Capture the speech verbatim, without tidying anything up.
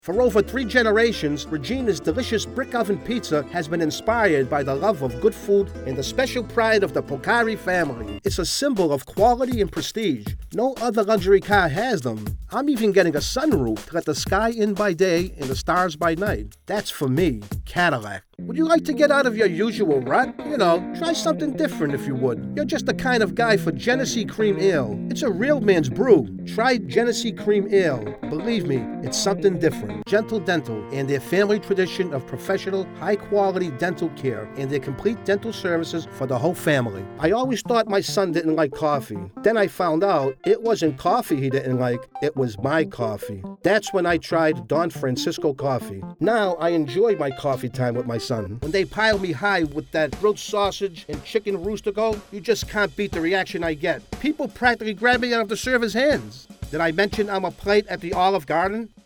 For over three generations, Regina's delicious brick oven pizza has been inspired by the love of good food and the special pride of the Porcari family. It's a symbol of quality and prestige. No other luxury car has them. I'm even getting a sunroof to let the sky in by day and the stars by night. That's for me, Cadillac. Would you like to get out of your usual rut? You know, try something different if you would. You're just the kind of guy for Genesee Cream Ale. It's a real man's brew. Try Genesee Cream Ale. Believe me, it's something different. Gentle Dental and their family tradition of professional, high-quality dental care and their complete dental services for the whole family. I always thought my son didn't like coffee. Then I found out it wasn't coffee he didn't like, it was my coffee. That's when I tried Don Francisco coffee. Now I enjoy my coffee time with my son. When they pile me high with that grilled sausage and chicken rooster go, you just can't beat the reaction I get. People practically grab me out of the server's hands. Did I mention I'm a plate at the Olive Garden?